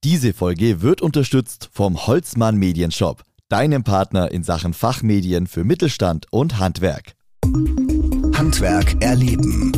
Diese Folge wird unterstützt vom Holzmann Medienshop, deinem Partner in Sachen Fachmedien für Mittelstand und Handwerk. Handwerk erleben.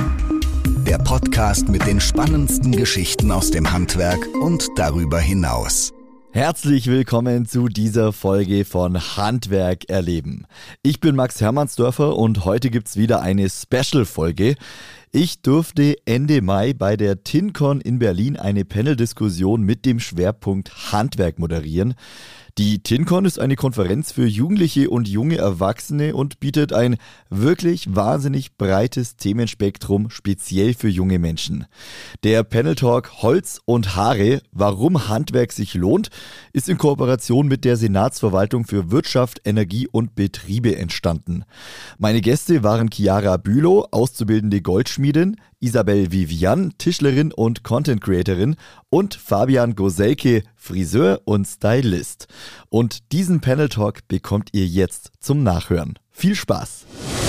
Der Podcast mit den spannendsten Geschichten aus dem Handwerk und darüber hinaus. Herzlich willkommen zu dieser Folge von Handwerk erleben. Ich bin Max Hermannsdörfer und heute gibt's wieder eine Special-Folge. Ich durfte Ende Mai bei der TinCon in Berlin eine Panel-Diskussion mit dem Schwerpunkt Handwerk moderieren. Die TinCon ist eine Konferenz für Jugendliche und junge Erwachsene und bietet ein wirklich wahnsinnig breites Themenspektrum, speziell für junge Menschen. Der Panel-Talk Holz und Haare, warum Handwerk sich lohnt, ist in Kooperation mit der Senatsverwaltung für Wirtschaft, Energie und Betriebe entstanden. Meine Gäste waren Chiara Bülow, auszubildende Goldschmiedin, Isabel Vivian, Tischlerin und Content-Creatorin und Fabian Goselke, Friseur und Stylist. Und diesen Panel-Talk bekommt ihr jetzt zum Nachhören. Viel Spaß!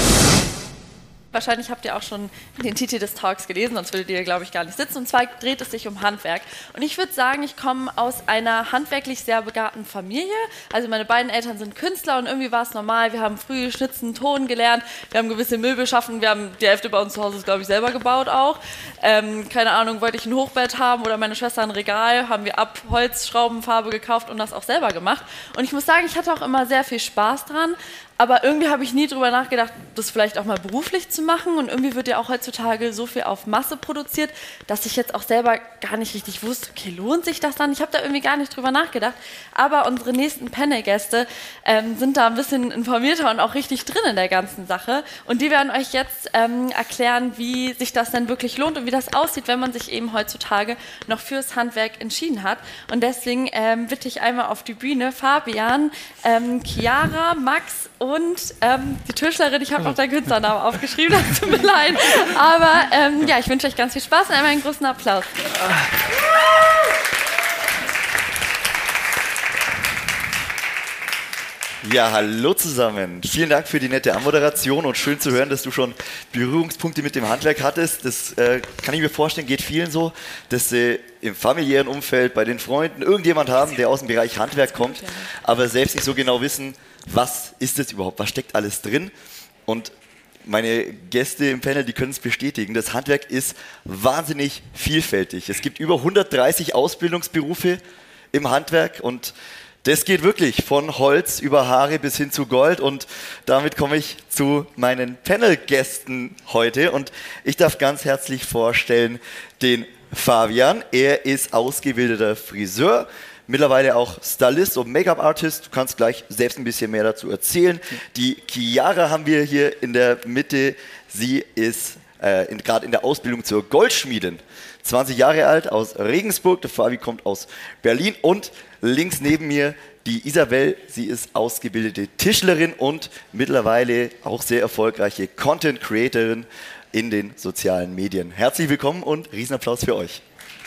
Wahrscheinlich habt ihr auch schon den Titel des Talks gelesen, sonst würdet ihr, glaube ich, gar nicht sitzen. Und zwar dreht es sich um Handwerk. Und ich würde sagen, ich komme aus einer handwerklich sehr begabten Familie. Also meine beiden Eltern sind Künstler und irgendwie war es normal. Wir haben früh Schnitzen, Ton gelernt, wir haben gewisse Möbel geschaffen, wir haben die Hälfte bei uns zu Hause, glaube ich, selber gebaut auch. Keine Ahnung, wollte ich ein Hochbett haben oder meine Schwester ein Regal, haben wir ab Holz, Schraubenfarbe gekauft und das auch selber gemacht. Und ich muss sagen, ich hatte auch immer sehr viel Spaß dran. Aber irgendwie habe ich nie drüber nachgedacht, das vielleicht auch mal beruflich zu machen. Und irgendwie wird ja auch heutzutage so viel auf Masse produziert, dass ich jetzt auch selber gar nicht richtig wusste, okay, lohnt sich das dann? Ich habe da irgendwie gar nicht drüber nachgedacht. Aber unsere nächsten Panel-Gäste sind da ein bisschen informierter und auch richtig drin in der ganzen Sache. Und die werden euch jetzt erklären, wie sich das denn wirklich lohnt und wie das aussieht, wenn man sich eben heutzutage noch fürs Handwerk entschieden hat. Und deswegen bitte ich einmal auf die Bühne Fabian, Chiara, Max und die Tischlerin, ich habe auch deinen Künstlernamen aufgeschrieben, das tut mir leid. Aber ja, ich wünsche euch ganz viel Spaß und einmal einen großen Applaus. Ja, hallo zusammen. Vielen Dank für die nette Anmoderation und schön zu hören, dass du schon Berührungspunkte mit dem Handwerk hattest. Das kann ich mir vorstellen, geht vielen so, dass sie im familiären Umfeld, bei den Freunden irgendjemand haben, der aus dem Bereich Handwerk kommt, aber selbst nicht so genau wissen, was ist das überhaupt, was steckt alles drin. Und meine Gäste im Panel, die können es bestätigen, das Handwerk ist wahnsinnig vielfältig. Es gibt über 130 Ausbildungsberufe im Handwerk und das geht wirklich von Holz über Haare bis hin zu Gold und damit komme ich zu meinen Panel-Gästen heute und ich darf ganz herzlich vorstellen den Fabian. Er ist ausgebildeter Friseur, mittlerweile auch Stylist und Make-up-Artist. Du kannst gleich selbst ein bisschen mehr dazu erzählen. Die Chiara haben wir hier in der Mitte. Sie ist gerade in der Ausbildung zur Goldschmiedin. 20 Jahre alt, aus Regensburg. Der Fabi kommt aus Berlin. Und links neben mir die Isabel. Sie ist ausgebildete Tischlerin und mittlerweile auch sehr erfolgreiche Content-Creatorin in den sozialen Medien. Herzlich willkommen und Riesenapplaus für euch.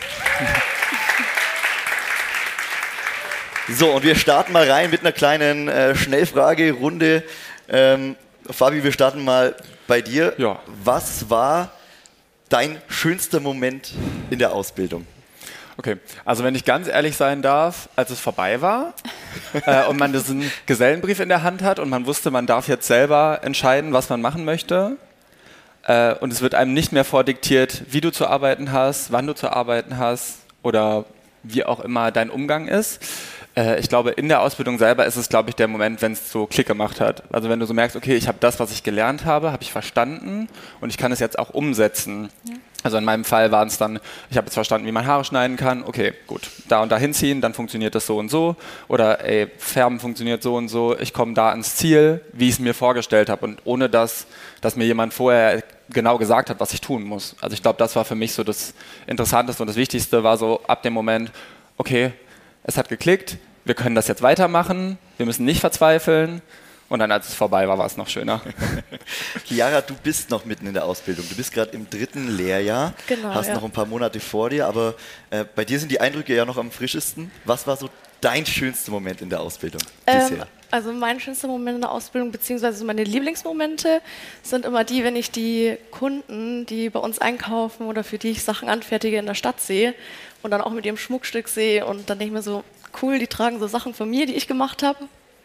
So, und wir starten mal rein mit einer kleinen Schnellfragerunde. Fabi, wir starten mal bei dir. Ja. Was war dein schönster Moment in der Ausbildung? Okay, also wenn ich ganz ehrlich sein darf, als es vorbei war und man diesen Gesellenbrief in der Hand hat und man wusste, man darf jetzt selber entscheiden, was man machen möchte und es wird einem nicht mehr vordiktiert, wie du zu arbeiten hast, wann du zu arbeiten hast oder wie auch immer dein Umgang ist. Ich glaube, in der Ausbildung selber ist es, glaube ich, der Moment, wenn es so Klick gemacht hat. Also wenn du so merkst, okay, ich habe das, was ich gelernt habe ich verstanden und ich kann es jetzt auch umsetzen. Ja. Also in meinem Fall waren es dann, ich habe jetzt verstanden, wie man Haare schneiden kann. Okay, gut, da und da hinziehen, dann funktioniert das so und so. Oder Färben funktioniert so und so. Ich komme da ans Ziel, wie ich es mir vorgestellt habe. Und ohne dass mir jemand vorher genau gesagt hat, was ich tun muss. Also ich glaube, das war für mich so das Interessanteste und das Wichtigste war so ab dem Moment, okay, es hat geklickt, wir können das jetzt weitermachen, wir müssen nicht verzweifeln. Und dann, als es vorbei war, war es noch schöner. Chiara, du bist noch mitten in der Ausbildung. Du bist gerade im 3. Lehrjahr, genau, hast noch ein paar Monate vor dir, aber bei dir sind die Eindrücke ja noch am frischesten. Was war so dein schönster Moment in der Ausbildung bisher? Also mein schönster Moment in der Ausbildung, beziehungsweise meine Lieblingsmomente sind immer die, wenn ich die Kunden, die bei uns einkaufen oder für die ich Sachen anfertige, in der Stadt sehe und dann auch mit ihrem Schmuckstück sehe und dann denke ich mir so, cool, die tragen so Sachen von mir, die ich gemacht habe.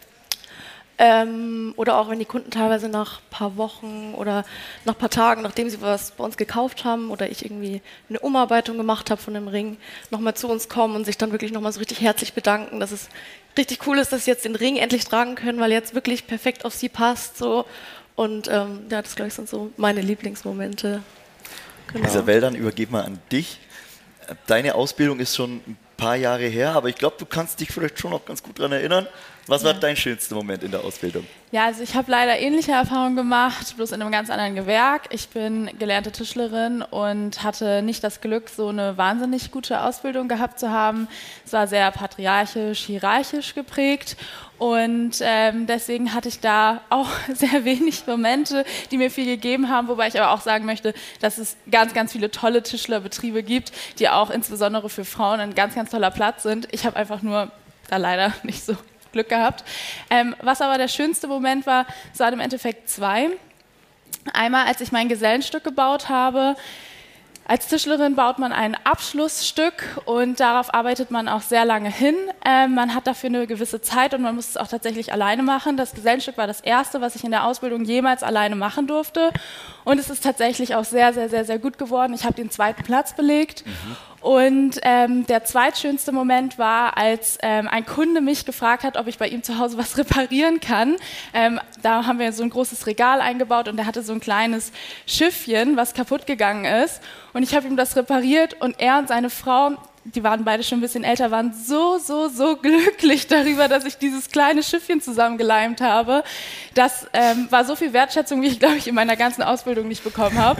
Oder auch wenn die Kunden teilweise nach ein paar Wochen oder nach ein paar Tagen, nachdem sie was bei uns gekauft haben oder ich irgendwie eine Umarbeitung gemacht habe von dem Ring, nochmal zu uns kommen und sich dann wirklich nochmal so richtig herzlich bedanken, dass es richtig cool ist, dass sie jetzt den Ring endlich tragen können, weil er jetzt wirklich perfekt auf sie passt. So. Und ja, das glaube ich sind so meine Lieblingsmomente. Genau. Isabel, dann übergebe mal an dich. Deine Ausbildung ist schon ein paar Jahre her, aber ich glaube, du kannst dich vielleicht schon noch ganz gut daran erinnern. Was war dein schönster Moment in der Ausbildung? Ja, also ich habe leider ähnliche Erfahrungen gemacht, bloß in einem ganz anderen Gewerk. Ich bin gelernte Tischlerin und hatte nicht das Glück, so eine wahnsinnig gute Ausbildung gehabt zu haben. Es war sehr patriarchisch, hierarchisch geprägt und deswegen hatte ich da auch sehr wenig Momente, die mir viel gegeben haben, wobei ich aber auch sagen möchte, dass es ganz, ganz viele tolle Tischlerbetriebe gibt, die auch insbesondere für Frauen ein ganz, ganz toller Platz sind. Ich habe einfach nur da leider nicht so Glück gehabt. Was aber der schönste Moment war, es waren im Endeffekt zwei. Einmal, als ich mein Gesellenstück gebaut habe. Als Tischlerin baut man ein Abschlussstück und darauf arbeitet man auch sehr lange hin. Man hat dafür eine gewisse Zeit und man muss es auch tatsächlich alleine machen. Das Gesellenstück war das erste, was ich in der Ausbildung jemals alleine machen durfte. Und es ist tatsächlich auch sehr, sehr, sehr, sehr gut geworden. Ich habe den 2. Platz belegt. Und der zweitschönste Moment war, als ein Kunde mich gefragt hat, ob ich bei ihm zu Hause was reparieren kann. Da haben wir so ein großes Regal eingebaut und er hatte so ein kleines Schiffchen, was kaputt gegangen ist. Und ich habe ihm das repariert und er und seine Frau, die waren beide schon ein bisschen älter, waren so, so, so glücklich darüber, dass ich dieses kleine Schiffchen zusammengeleimt habe. Das war so viel Wertschätzung, wie ich, glaube ich, in meiner ganzen Ausbildung nicht bekommen habe.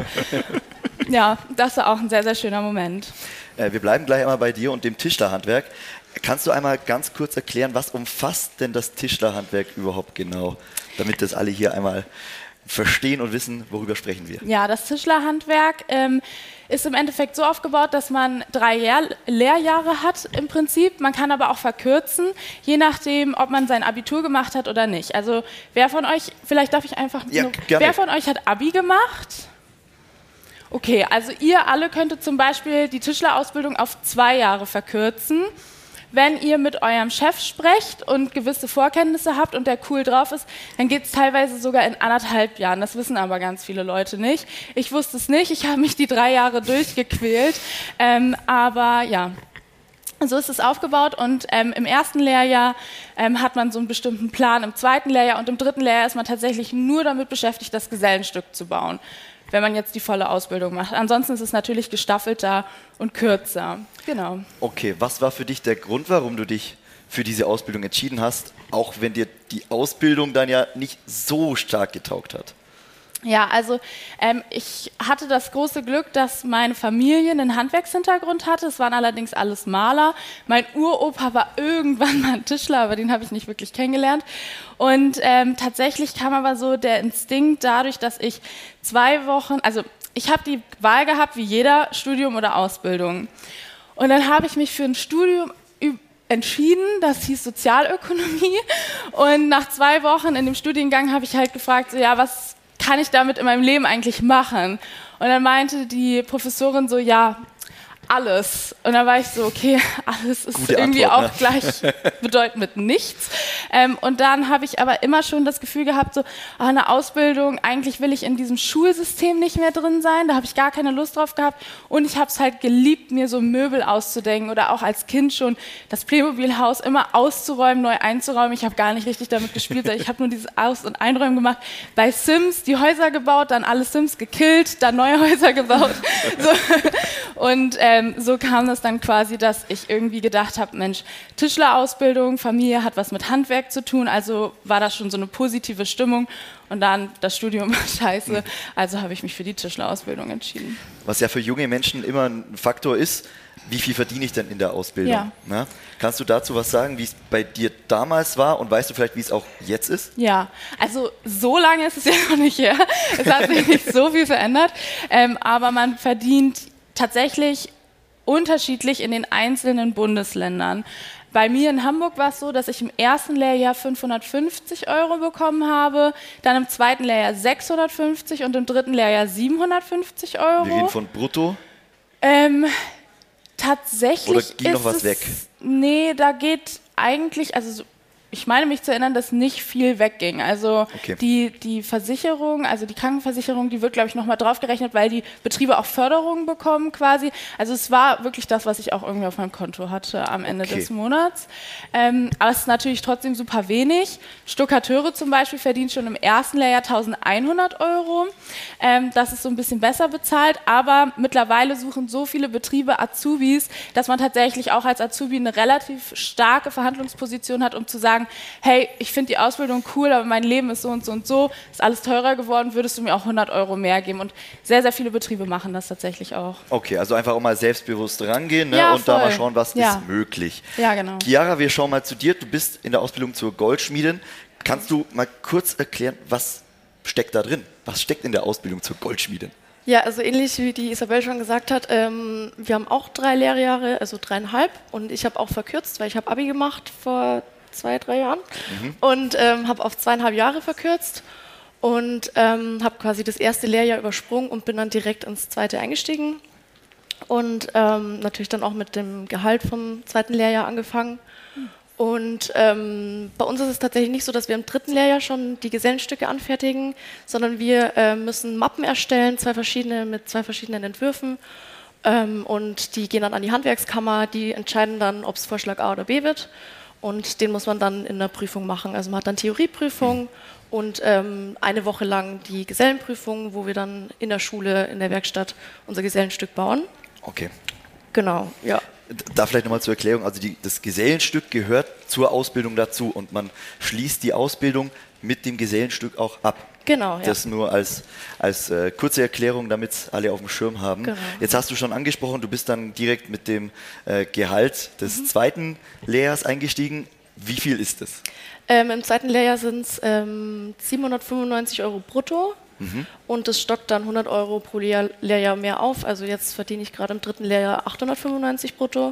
Ja, das war auch ein sehr, sehr schöner Moment. Wir bleiben gleich einmal bei dir und dem Tischlerhandwerk. Kannst du einmal ganz kurz erklären, was umfasst denn das Tischlerhandwerk überhaupt genau, damit das alle hier einmal verstehen und wissen, worüber sprechen wir? Ja, das Tischlerhandwerk ist im Endeffekt so aufgebaut, dass man 3 Lehrjahre hat im Prinzip. Man kann aber auch verkürzen, je nachdem, ob man sein Abitur gemacht hat oder nicht. Also wer von euch, vielleicht darf ich einfach, wer von euch hat Abi gemacht? Okay, also ihr alle könntet zum Beispiel die Tischlerausbildung auf 2 Jahre verkürzen. Wenn ihr mit eurem Chef sprecht und gewisse Vorkenntnisse habt und der cool drauf ist, dann geht es teilweise sogar in 1,5 Jahren. Das wissen aber ganz viele Leute nicht. Ich wusste es nicht, ich habe mich die 3 Jahre durchgequält. Aber ja, so ist es aufgebaut und im ersten Lehrjahr hat man so einen bestimmten Plan, im zweiten Lehrjahr und im dritten Lehrjahr ist man tatsächlich nur damit beschäftigt, das Gesellenstück zu bauen, wenn man jetzt die volle Ausbildung macht. Ansonsten ist es natürlich gestaffelter und kürzer. Genau. Okay, was war für dich der Grund, warum du dich für diese Ausbildung entschieden hast, auch wenn dir die Ausbildung dann ja nicht so stark getaugt hat? Ja, also ich hatte das große Glück, dass meine Familie einen Handwerkshintergrund hatte. Es waren allerdings alles Maler. Mein Uropa war irgendwann mal ein Tischler, aber den habe ich nicht wirklich kennengelernt. Und tatsächlich kam aber so der Instinkt dadurch, dass ich 2 Wochen, also ich habe die Wahl gehabt, wie jeder, Studium oder Ausbildung. Und dann habe ich mich für ein Studium entschieden, das hieß Sozialökonomie. Und nach 2 Wochen in dem Studiengang habe ich halt gefragt, so, ja, was kann ich damit in meinem Leben eigentlich machen? Und dann meinte die Professorin so, ja, alles. Und dann war ich so, okay, alles ist Gute irgendwie Antwort, auch gleich bedeutend nichts. Und dann habe ich aber immer schon das Gefühl gehabt, so, eine Ausbildung, eigentlich will ich in diesem Schulsystem nicht mehr drin sein, da habe ich gar keine Lust drauf gehabt. Und ich habe es halt geliebt, mir so Möbel auszudenken oder auch als Kind schon das Playmobil-Haus immer auszuräumen, neu einzuräumen. Ich habe gar nicht richtig damit gespielt, ich habe nur dieses Aus- und Einräumen gemacht. Bei Sims die Häuser gebaut, dann alle Sims gekillt, dann neue Häuser gebaut. So. Und so kam das dann quasi, dass ich irgendwie gedacht habe, Mensch, Tischlerausbildung, Familie hat was mit Handwerk zu tun, also war das schon so eine positive Stimmung und dann das Studium war scheiße, also habe ich mich für die Tischlerausbildung entschieden. Was ja für junge Menschen immer ein Faktor ist, wie viel verdiene ich denn in der Ausbildung? Ja. Na? Kannst du dazu was sagen, wie es bei dir damals war und weißt du vielleicht, wie es auch jetzt ist? Ja, also so lange ist es ja noch nicht her, es hat sich nicht so viel verändert, aber man verdient tatsächlich unterschiedlich in den einzelnen Bundesländern. bei mir in Hamburg war es so, dass ich im ersten Lehrjahr 550 € bekommen habe, dann im zweiten Lehrjahr 650 und im dritten Lehrjahr 750 €. Wir reden von brutto? Tatsächlich oder ging noch was weg? Nee, da geht eigentlich, also ich meine mich zu erinnern, dass nicht viel wegging. Also die Versicherung, also die Krankenversicherung, die wird, glaube ich, nochmal draufgerechnet, weil die Betriebe auch Förderungen bekommen quasi. Also es war wirklich das, was ich auch irgendwie auf meinem Konto hatte am Ende des Monats. Aber es ist natürlich trotzdem super wenig. Stuckateure zum Beispiel verdienen schon im ersten Lehrjahr 1.100 €. Das ist so ein bisschen besser bezahlt, aber mittlerweile suchen so viele Betriebe Azubis, dass man tatsächlich auch als Azubi eine relativ starke Verhandlungsposition hat, um zu sagen, hey, ich finde die Ausbildung cool, aber mein Leben ist so und so und so, ist alles teurer geworden, würdest du mir auch 100 € mehr geben? Und sehr, sehr viele Betriebe machen das tatsächlich auch. Okay, also einfach auch mal selbstbewusst rangehen, ne? Ja, und da mal schauen, was ist möglich. Ja, genau. Chiara, wir schauen mal zu dir. Du bist in der Ausbildung zur Goldschmiedin. Kannst du mal kurz erklären, was steckt da drin? Was steckt in der Ausbildung zur Goldschmiedin? Ja, also ähnlich wie die Isabel schon gesagt hat, wir haben auch 3 Lehrjahre, also 3,5 und ich habe auch verkürzt, weil ich habe Abi gemacht vor 2-3 Jahren und habe auf 2,5 Jahre verkürzt und habe quasi das erste Lehrjahr übersprungen und bin dann direkt ins zweite eingestiegen und natürlich dann auch mit dem Gehalt vom zweiten Lehrjahr angefangen. Und bei uns ist es tatsächlich nicht so, dass wir im dritten Lehrjahr schon die Gesellenstücke anfertigen, sondern wir müssen Mappen erstellen, mit 2 verschiedenen Entwürfen. Und die gehen dann an die Handwerkskammer, die entscheiden dann, ob es Vorschlag A oder B wird. Und den muss man dann in der Prüfung machen. Also man hat dann Theorieprüfung und eine Woche lang die Gesellenprüfung, wo wir dann in der Schule, in der Werkstatt unser Gesellenstück bauen. Okay. Genau, ja. Da vielleicht nochmal zur Erklärung, also das Gesellenstück gehört zur Ausbildung dazu und man schließt die Ausbildung mit dem Gesellenstück auch ab. Genau, ja. Das nur als kurze Erklärung, damit es alle auf dem Schirm haben. Genau. Jetzt hast du schon angesprochen, du bist dann direkt mit dem Gehalt des zweiten Lehrjahrs eingestiegen. Wie viel ist das? Im zweiten Lehrjahr sind es 795 € brutto. Und es stockt dann 100 € pro Lehrjahr mehr auf. Also jetzt verdiene ich gerade im dritten Lehrjahr 895 brutto.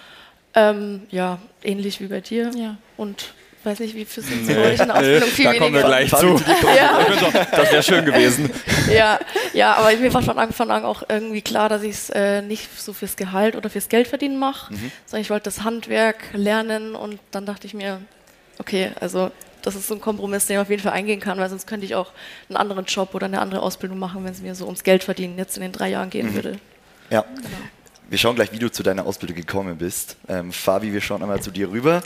Ja, ähnlich wie bei dir. Ja. Und weiß nicht, wie viel sind bei euch in der Ausbildung? Viel da weniger. kommen wir gleich zu. Ja. Das wäre schön gewesen. Ja, aber mir war von Anfang an auch irgendwie klar, dass ich es nicht so fürs Gehalt oder fürs Geld verdienen mache, sondern ich wollte das Handwerk lernen und dann dachte ich mir, okay, also das ist so ein Kompromiss, den ich auf jeden Fall eingehen kann, weil sonst könnte ich auch einen anderen Job oder eine andere Ausbildung machen, wenn es mir so ums Geld verdienen jetzt in den 3 Jahren gehen würde. Ja. Genau. Wir schauen gleich, wie du zu deiner Ausbildung gekommen bist. Fabi, wir schauen einmal zu dir rüber.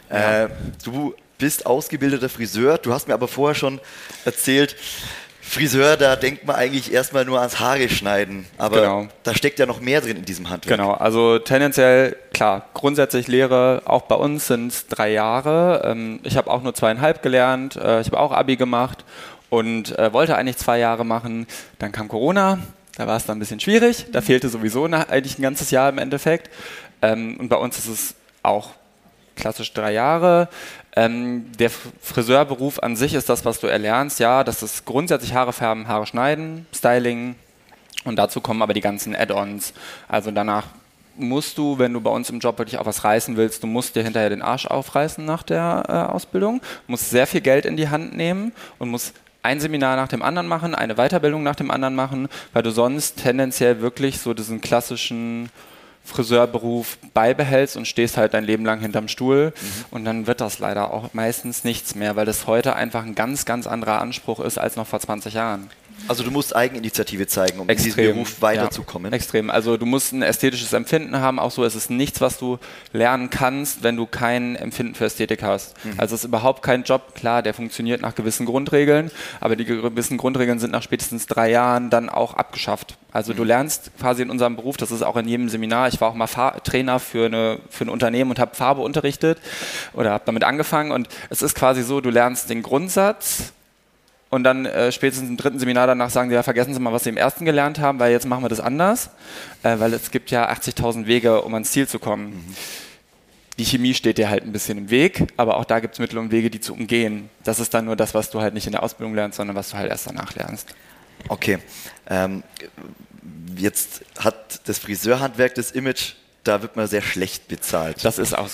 Du bist ausgebildeter Friseur. Du hast mir aber vorher schon erzählt, Friseur, da denkt man eigentlich erstmal nur ans Haare schneiden. Aber da steckt ja noch mehr drin in diesem Handwerk. Genau, also tendenziell, klar, grundsätzlich Lehre, auch bei uns sind es 3 Jahre. Ich habe auch nur 2,5 gelernt. Ich habe auch Abi gemacht und wollte eigentlich 2 Jahre machen. Dann kam Corona. Da war es dann ein bisschen schwierig. Da fehlte sowieso eigentlich ein ganzes Jahr im Endeffekt. Und bei uns ist es auch klassisch 3 Jahre. Der Friseurberuf an sich ist das, was du erlernst. Ja, das ist grundsätzlich Haare färben, Haare schneiden, Styling. Und dazu kommen aber die ganzen Add-ons. Also danach musst du, wenn du bei uns im Job wirklich auch was reißen willst, du musst dir hinterher den Arsch aufreißen nach der Ausbildung. Du musst sehr viel Geld in die Hand nehmen und musst ein Seminar nach dem anderen machen, eine Weiterbildung nach dem anderen machen, weil du sonst tendenziell wirklich so diesen klassischen Friseurberuf beibehältst und stehst halt dein Leben lang hinterm Stuhl und dann wird das leider auch meistens nichts mehr, weil das heute einfach ein ganz, ganz anderer Anspruch ist als noch vor 20 Jahren. Also du musst Eigeninitiative zeigen, um in diesem Beruf weiterzukommen. Ja, extrem. Also du musst ein ästhetisches Empfinden haben, auch so. Es ist nichts, was du lernen kannst, wenn du kein Empfinden für Ästhetik hast. Also es ist überhaupt kein Job, klar, der funktioniert nach gewissen Grundregeln, aber die gewissen Grundregeln sind nach spätestens 3 Jahren dann auch abgeschafft. Also du lernst quasi in unserem Beruf, das ist auch in jedem Seminar, ich war auch mal Trainer für ein Unternehmen und habe Farbe unterrichtet oder habe damit angefangen und es ist quasi so, du lernst den Grundsatz. Und dann spätestens im 3. Seminar danach sagen sie, ja, vergessen Sie mal, was Sie im 1. gelernt haben, weil jetzt machen wir das anders. Weil es gibt ja 80.000 Wege, um ans Ziel zu kommen. Die Chemie steht dir halt ein bisschen im Weg, aber auch da gibt es Mittel und Wege, die zu umgehen. Das ist dann nur das, was du halt nicht in der Ausbildung lernst, sondern was du halt erst danach lernst. Okay. Jetzt hat das Friseurhandwerk das Image, da wird man sehr schlecht bezahlt. Das ist auch so.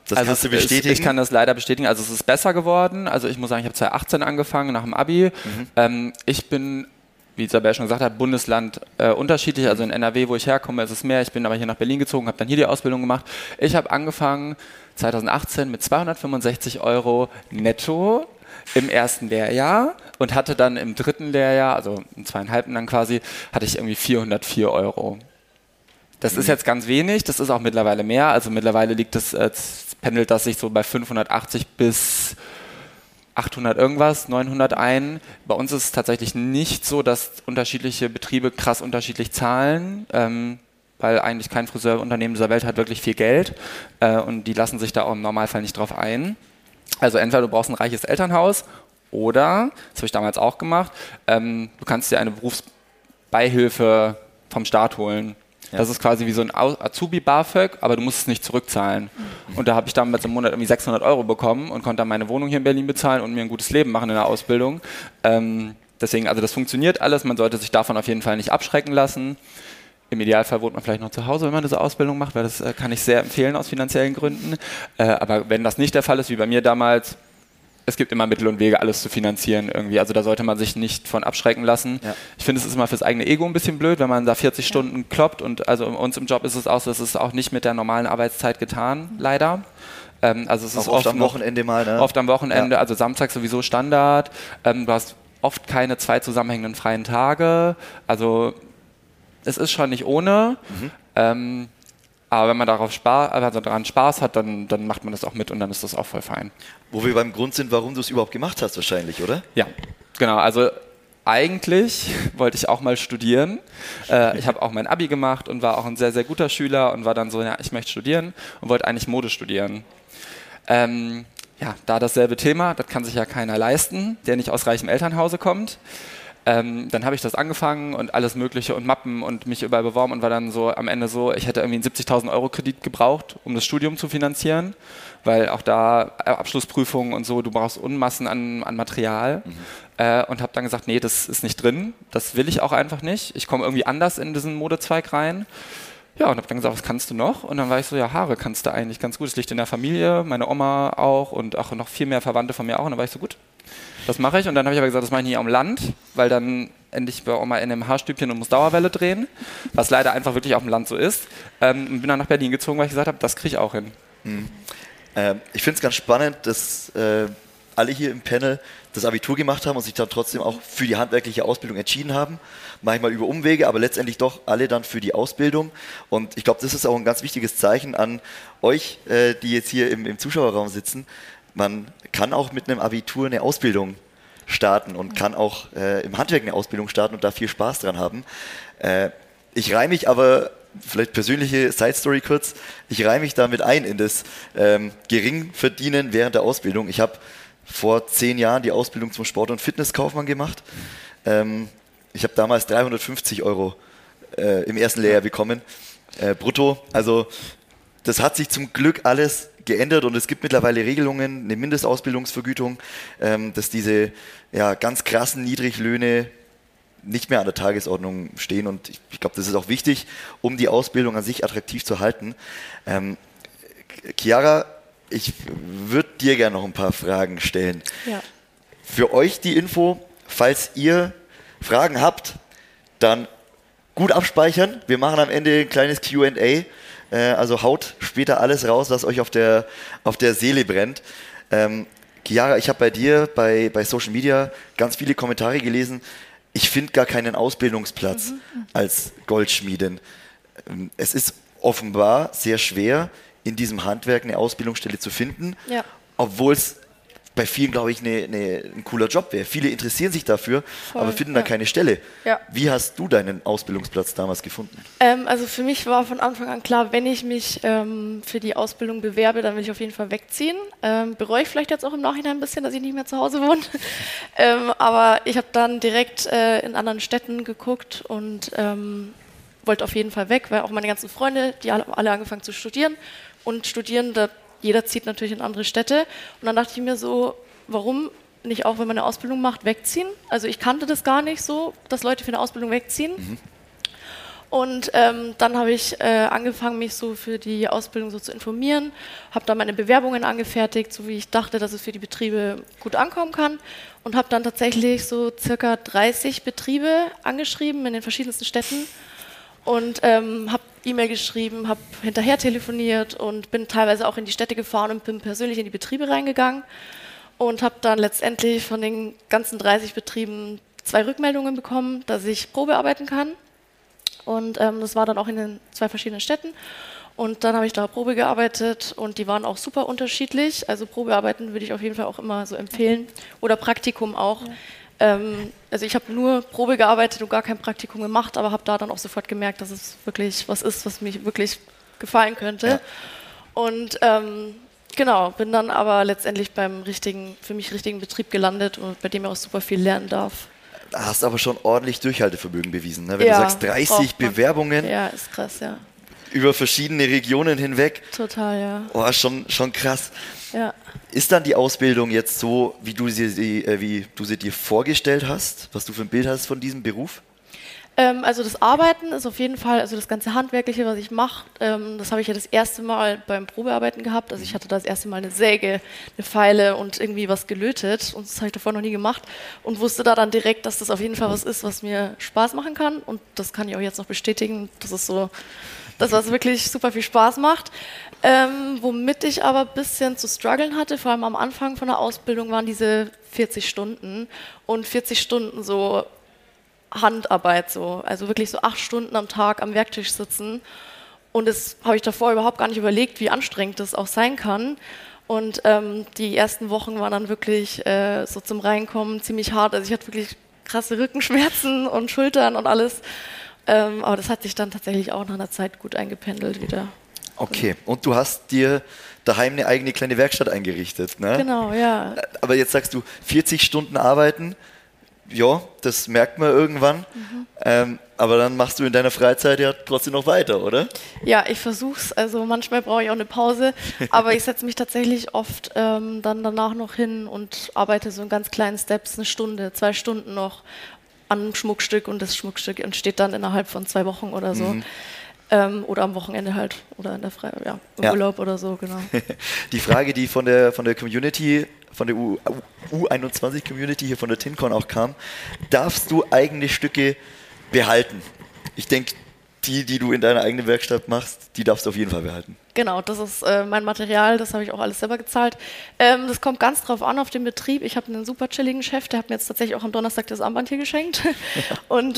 Das kannst du bestätigen? Ich kann das leider bestätigen. Also es ist besser geworden. Also ich muss sagen, ich habe 2018 angefangen nach dem Abi. Ich bin, wie Isabel schon gesagt hat, Bundesland unterschiedlich. Also in NRW, wo ich herkomme, ist es mehr. Ich bin aber hier nach Berlin gezogen, habe dann hier die Ausbildung gemacht. Ich habe angefangen 2018 mit 265 € netto im ersten Lehrjahr und hatte dann im dritten Lehrjahr, also im 2,5 dann quasi, hatte ich irgendwie 404 €. Das ist jetzt ganz wenig, das ist auch mittlerweile mehr. Also mittlerweile pendelt das sich so bei 580 bis 800 irgendwas, 900 ein. Bei uns ist es tatsächlich nicht so, dass unterschiedliche Betriebe krass unterschiedlich zahlen, weil eigentlich kein Friseurunternehmen dieser Welt hat wirklich viel Geld und die lassen sich da auch im Normalfall nicht drauf ein. Also entweder du brauchst ein reiches Elternhaus oder, das habe ich damals auch gemacht, du kannst dir eine Berufsbeihilfe vom Staat holen. Ja. Das ist quasi wie so ein Azubi-BAföG, aber du musst es nicht zurückzahlen. Und da habe ich damals im Monat irgendwie 600 € bekommen und konnte dann meine Wohnung hier in Berlin bezahlen und mir ein gutes Leben machen in der Ausbildung. Deswegen, also das funktioniert alles, man sollte sich davon auf jeden Fall nicht abschrecken lassen. Im Idealfall wohnt man vielleicht noch zu Hause, wenn man diese Ausbildung macht, weil das kann ich sehr empfehlen aus finanziellen Gründen. Aber wenn das nicht der Fall ist, wie bei mir damals, es gibt immer Mittel und Wege, alles zu finanzieren irgendwie. Also da sollte man sich nicht von abschrecken lassen. Ja. Ich finde, es ist immer fürs eigene Ego ein bisschen blöd, wenn man da 40 Stunden kloppt. Und also uns im Job ist es auch so, das ist auch nicht mit der normalen Arbeitszeit getan, leider. Also es ist oft am Wochenende mal, ne? Oft am Wochenende, also Samstag sowieso Standard. Du hast oft keine 2 zusammenhängenden freien Tage. Also es ist schon nicht ohne. Aber wenn man daran Spaß hat, dann macht man das auch mit und dann ist das auch voll fein. Wo wir beim Grund sind, warum du es überhaupt gemacht hast wahrscheinlich, oder? Ja, genau. Also eigentlich wollte ich auch mal studieren. Ich habe auch mein Abi gemacht und war auch ein sehr, sehr guter Schüler und war dann so, ja, ich möchte studieren und wollte eigentlich Mode studieren. Da dasselbe Thema, das kann sich ja keiner leisten, der nicht aus reichem Elternhause kommt. Dann habe ich das angefangen und alles Mögliche und Mappen und mich überall beworben und war dann so am Ende so, ich hätte irgendwie einen 70.000 € Kredit gebraucht, um das Studium zu finanzieren, weil auch da Abschlussprüfungen und so, du brauchst Unmassen an Material und habe dann gesagt, nee, das ist nicht drin, das will ich auch einfach nicht. Ich komme irgendwie anders in diesen Modezweig rein. Ja, und habe dann gesagt, was kannst du noch? Und dann war ich so, ja, Haare kannst du eigentlich ganz gut. Es liegt in der Familie, meine Oma auch und auch noch viel mehr Verwandte von mir auch. Und dann war ich so, gut, das mache ich. Und dann habe ich aber gesagt, das mache ich nicht am Land, weil dann endlich war Oma in einem Haarstübchen und muss Dauerwelle drehen, was leider einfach wirklich auf dem Land so ist. Und bin dann nach Berlin gezogen, weil ich gesagt habe, das kriege ich auch hin. Ich finde es ganz spannend, dass alle hier im Panel das Abitur gemacht haben und sich dann trotzdem auch für die handwerkliche Ausbildung entschieden haben. Manchmal über Umwege, aber letztendlich doch alle dann für die Ausbildung. Und ich glaube, das ist auch ein ganz wichtiges Zeichen an euch, die jetzt hier im Zuschauerraum sitzen. Man kann auch mit einem Abitur eine Ausbildung starten und kann auch im Handwerk eine Ausbildung starten und da viel Spaß dran haben. Ich reihe mich aber, vielleicht persönliche Side-Story kurz, ich reihe mich damit ein in das Geringverdienen während der Ausbildung. Ich habe vor 10 Jahren die Ausbildung zum Sport- und Fitnesskaufmann gemacht. Ich habe damals 350 € im ersten Lehrjahr bekommen, brutto. Also das hat sich zum Glück alles geändert und es gibt mittlerweile Regelungen, eine Mindestausbildungsvergütung, dass diese ganz krassen Niedriglöhne nicht mehr an der Tagesordnung stehen und ich glaube, das ist auch wichtig, um die Ausbildung an sich attraktiv zu halten. Chiara, ich würde dir gerne noch ein paar Fragen stellen. Ja. Für euch die Info, falls ihr Fragen habt, dann gut abspeichern. Wir machen am Ende ein kleines Q&A. Also haut später alles raus, was euch auf der Seele brennt. Chiara, ich habe bei dir bei Social Media ganz viele Kommentare gelesen. Ich finde gar keinen Ausbildungsplatz als Goldschmiedin. Es ist offenbar sehr schwer, in diesem Handwerk eine Ausbildungsstelle zu finden, obwohl es bei vielen, glaube ich, ein cooler Job wäre. Viele interessieren sich dafür, aber finden da keine Stelle. Ja. Wie hast du deinen Ausbildungsplatz damals gefunden? Also für mich war von Anfang an klar, wenn ich mich für die Ausbildung bewerbe, dann will ich auf jeden Fall wegziehen. Bereue ich vielleicht jetzt auch im Nachhinein ein bisschen, dass ich nicht mehr zu Hause wohne. Aber ich habe dann direkt in anderen Städten geguckt und wollte auf jeden Fall weg, weil auch meine ganzen Freunde, die alle angefangen zu studieren und studieren, jeder zieht natürlich in andere Städte. Und dann dachte ich mir so, warum nicht auch, wenn man eine Ausbildung macht, wegziehen? Also ich kannte das gar nicht so, dass Leute für eine Ausbildung wegziehen. Und dann habe ich angefangen, mich so für die Ausbildung so zu informieren, habe dann meine Bewerbungen angefertigt, so wie ich dachte, dass es für die Betriebe gut ankommen kann und habe dann tatsächlich so circa 30 Betriebe angeschrieben in den verschiedensten Städten und habe E-Mail geschrieben, habe hinterher telefoniert und bin teilweise auch in die Städte gefahren und bin persönlich in die Betriebe reingegangen und habe dann letztendlich von den ganzen 30 Betrieben 2 Rückmeldungen bekommen, dass ich Probe arbeiten kann. Und das war dann auch in den 2 verschiedenen Städten. Und dann habe ich da Probe gearbeitet und die waren auch super unterschiedlich. Also Probearbeiten würde ich auf jeden Fall auch immer so empfehlen. Oder Praktikum auch. Ja. Also ich habe nur Probe gearbeitet und gar kein Praktikum gemacht, aber habe da dann auch sofort gemerkt, dass es wirklich was ist, was mir wirklich gefallen könnte. Ja. Und genau, bin dann aber letztendlich beim für mich richtigen Betrieb gelandet und bei dem ich auch super viel lernen darf. Da hast aber schon ordentlich Durchhaltevermögen bewiesen, ne? Wenn du sagst 30 Bewerbungen. Ja, ist krass, ja. Über verschiedene Regionen hinweg. Total, ja. Oh, schon krass. Ja. Ist dann die Ausbildung jetzt so, wie du sie dir vorgestellt hast, was du für ein Bild hast von diesem Beruf? Also das Arbeiten ist auf jeden Fall, also das ganze Handwerkliche, was ich mache, das habe ich ja das erste Mal beim Probearbeiten gehabt. Also ich hatte da das erste Mal eine Säge, eine Feile und irgendwie was gelötet und das habe ich davor noch nie gemacht und wusste da dann direkt, dass das auf jeden Fall was ist, was mir Spaß machen kann und das kann ich auch jetzt noch bestätigen. Das ist so das, was wirklich super viel Spaß macht. Womit ich aber ein bisschen zu strugglen hatte, vor allem am Anfang von der Ausbildung, waren diese 40 Stunden und 40 Stunden so Handarbeit so, also wirklich so 8 Stunden am Tag am Werktisch sitzen und das habe ich davor überhaupt gar nicht überlegt, wie anstrengend das auch sein kann und die ersten Wochen waren dann wirklich so zum Reinkommen ziemlich hart, also ich hatte wirklich krasse Rückenschmerzen und Schultern und alles, aber das hat sich dann tatsächlich auch nach einer Zeit gut eingependelt wieder. Okay, und du hast dir daheim eine eigene kleine Werkstatt eingerichtet, ne? Genau, ja. Aber jetzt sagst du 40 Stunden arbeiten. Ja, das merkt man irgendwann. Aber dann machst du in deiner Freizeit ja trotzdem noch weiter, oder? Ja, ich versuch's. Also manchmal brauche ich auch eine Pause, aber ich setze mich tatsächlich oft dann danach noch hin und arbeite so in ganz kleinen Steps, 1 Stunde, 2 Stunden noch an einem Schmuckstück und das Schmuckstück entsteht dann innerhalb von 2 Wochen oder so. Oder am Wochenende halt oder in der im Urlaub oder so, genau. Die Frage, die von der Community, von der U21-Community hier von der TinCon auch kam, darfst du eigene Stücke behalten? Ich denke, die du in deiner eigenen Werkstatt machst, die darfst du auf jeden Fall behalten. Genau, das ist mein Material, das habe ich auch alles selber gezahlt. Das kommt ganz drauf an auf den Betrieb. Ich habe einen super chilligen Chef, der hat mir jetzt tatsächlich auch am Donnerstag das Armband hier geschenkt. Und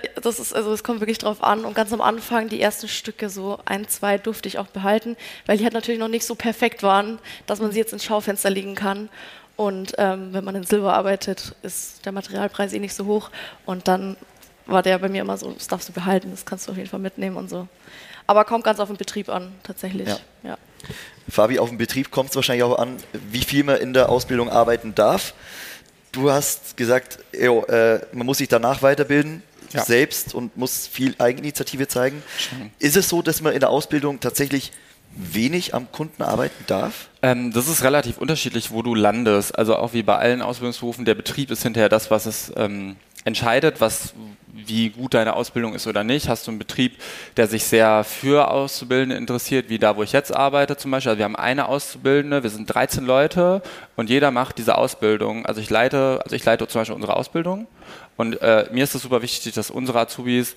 es kommt wirklich drauf an. Und ganz am Anfang, die ersten Stücke, so 1, 2 durfte ich auch behalten, weil die halt natürlich noch nicht so perfekt waren, dass man sie jetzt ins Schaufenster legen kann. Und wenn man in Silber arbeitet, ist der Materialpreis nicht so hoch. Und dann war der bei mir immer so, das darfst du behalten, das kannst du auf jeden Fall mitnehmen und so. Aber kommt ganz auf den Betrieb an, tatsächlich. Ja. Fabi, auf den Betrieb kommt es wahrscheinlich auch an, wie viel man in der Ausbildung arbeiten darf. Du hast gesagt, man muss sich danach weiterbilden, selbst und muss viel Eigeninitiative zeigen. Ist es so, dass man in der Ausbildung tatsächlich wenig am Kunden arbeiten darf? Das ist relativ unterschiedlich, wo du landest. Also auch wie bei allen Ausbildungsberufen, der Betrieb ist hinterher das, was es entscheidet, wie gut deine Ausbildung ist oder nicht. Hast du einen Betrieb, der sich sehr für Auszubildende interessiert, wie da, wo ich jetzt arbeite zum Beispiel. Also wir haben eine Auszubildende, wir sind 13 Leute und jeder macht diese Ausbildung. Also ich leite zum Beispiel unsere Ausbildung und mir ist es super wichtig, dass unsere Azubis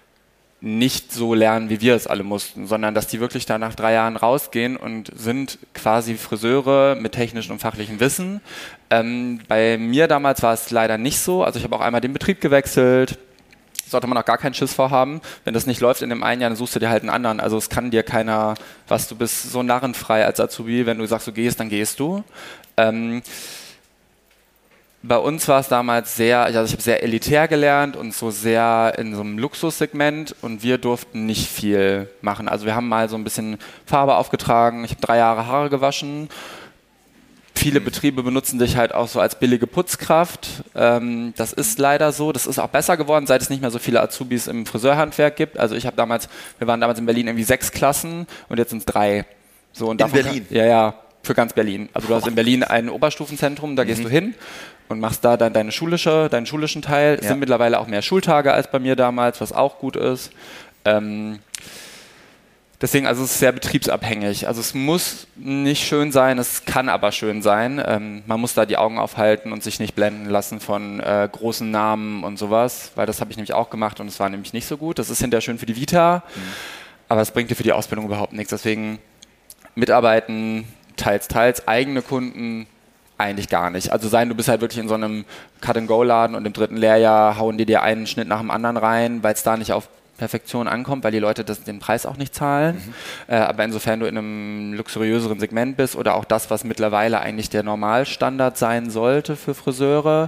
nicht so lernen, wie wir es alle mussten, sondern dass die wirklich da nach 3 Jahren rausgehen und sind quasi Friseure mit technischem und fachlichem Wissen. Bei mir damals war es leider nicht so. Also ich habe auch einmal den Betrieb gewechselt. Sollte man auch gar keinen Schiss vorhaben. Wenn das nicht läuft in dem einen Jahr, dann suchst du dir halt einen anderen. Also es kann dir keiner, du bist so narrenfrei als Azubi, wenn du sagst, du gehst, dann gehst du. Bei uns war es damals ich habe sehr elitär gelernt und so sehr in so einem Luxussegment und wir durften nicht viel machen. Also wir haben mal so ein bisschen Farbe aufgetragen, ich habe 3 Jahre Haare gewaschen. Viele Betriebe benutzen dich halt auch so als billige Putzkraft. Das ist leider so. Das ist auch besser geworden, seit es nicht mehr so viele Azubis im Friseurhandwerk gibt. Also wir waren damals in Berlin irgendwie 6 Klassen und jetzt sind es 3. So, und in Berlin? Ja, für ganz Berlin. Also du hast in Berlin ein Oberstufenzentrum, da gehst du hin und machst da dann deinen schulischen Teil. Es sind mittlerweile auch mehr Schultage als bei mir damals, was auch gut ist. Deswegen, also es ist sehr betriebsabhängig. Also es muss nicht schön sein, es kann aber schön sein. Man muss da die Augen aufhalten und sich nicht blenden lassen von großen Namen und sowas, weil das habe ich nämlich auch gemacht und es war nämlich nicht so gut. Das ist hinterher schön für die Vita, aber es bringt dir für die Ausbildung überhaupt nichts. Deswegen mitarbeiten, teils, eigene Kunden eigentlich gar nicht. Also du bist halt wirklich in so einem Cut-and-Go-Laden und im 3. Lehrjahr hauen die dir einen Schnitt nach dem anderen rein, weil es da nicht auf Perfektion ankommt, weil die Leute den Preis auch nicht zahlen. Aber insofern du in einem luxuriöseren Segment bist oder auch das, was mittlerweile eigentlich der Normalstandard sein sollte für Friseure,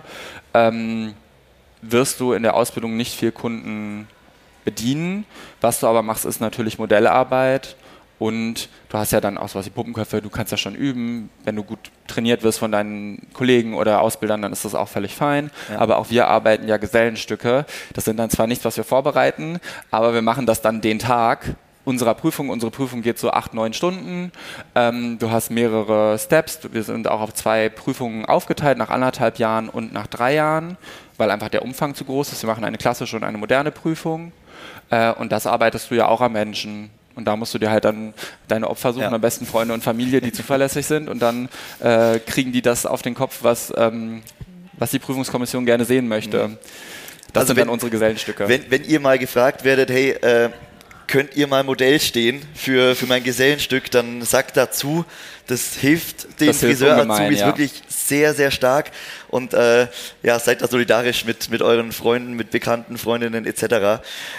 wirst du in der Ausbildung nicht viel Kunden bedienen. Was du aber machst, ist natürlich Modellarbeit. Und du hast ja dann auch sowas wie Puppenköpfe, du kannst ja schon üben. Wenn du gut trainiert wirst von deinen Kollegen oder Ausbildern, dann ist das auch völlig fein. Ja. Aber auch wir arbeiten ja Gesellenstücke. Das sind dann zwar nichts, was wir vorbereiten, aber wir machen das dann den Tag unserer Prüfung. Unsere Prüfung geht so 8-9 Stunden. Du hast mehrere Steps. Wir sind auch auf 2 Prüfungen aufgeteilt, nach 1,5 Jahren und nach 3 Jahren, weil einfach der Umfang zu groß ist. Wir machen eine klassische und eine moderne Prüfung. Und das arbeitest du ja auch am Menschen. Und da musst du dir halt dann deine Opfer suchen, am besten Freunde und Familie, die zuverlässig sind. Und dann kriegen die das auf den Kopf, was die Prüfungskommission gerne sehen möchte. Das sind dann unsere Gesellenstücke. Wenn ihr mal gefragt werdet, hey, könnt ihr mal Modell stehen für mein Gesellenstück, dann sagt dazu, das hilft den Friseur-Azubis wirklich sehr, sehr stark. Und seid da solidarisch mit euren Freunden, mit Bekannten, Freundinnen etc.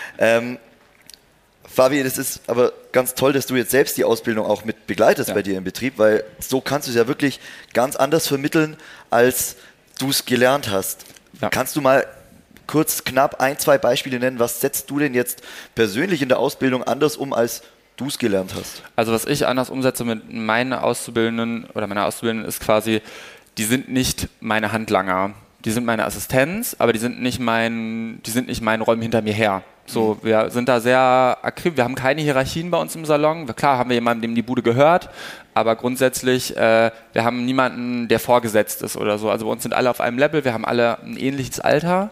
Fabi, das ist aber ganz toll, dass du jetzt selbst die Ausbildung auch mit begleitest bei dir im Betrieb, weil so kannst du es ja wirklich ganz anders vermitteln, als du es gelernt hast. Ja. Kannst du mal kurz, knapp 1-2 Beispiele nennen, was setzt du denn jetzt persönlich in der Ausbildung anders um, als du es gelernt hast? Also was ich anders umsetze mit meinen Auszubildenden oder meiner Auszubildenden ist quasi, die sind nicht meine Handlanger. Die sind meine Assistenz, aber die sind nicht mein Räumen hinter mir her. So, wir sind da sehr akribisch, wir haben keine Hierarchien bei uns im Salon. Klar haben wir jemanden, dem die Bude gehört, aber grundsätzlich, wir haben niemanden, der vorgesetzt ist oder so. Also bei uns sind alle auf einem Level, wir haben alle ein ähnliches Alter.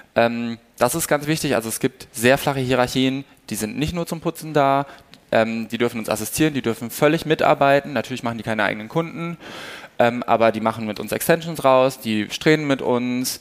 Das ist ganz wichtig, also es gibt sehr flache Hierarchien, die sind nicht nur zum Putzen da, die dürfen uns assistieren, die dürfen völlig mitarbeiten, natürlich machen die keine eigenen Kunden, aber die machen mit uns Extensions raus, die strähnen mit uns,